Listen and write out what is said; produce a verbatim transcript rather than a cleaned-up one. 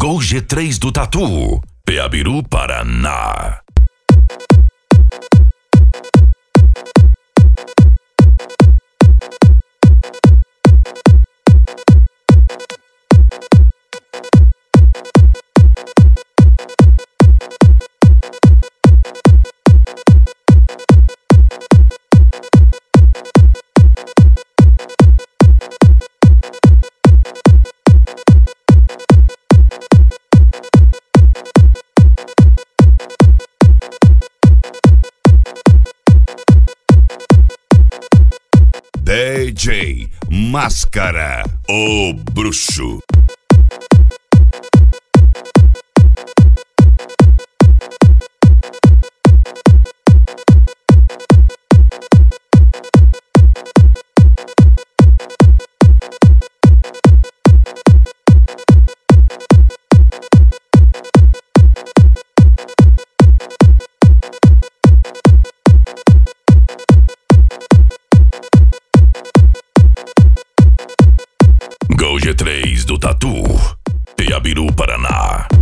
Gol G três do Tatu, Peabiru, Paraná. D J Máscara, o bruxo. Gol G três do Tatu, Peabiru, Paraná.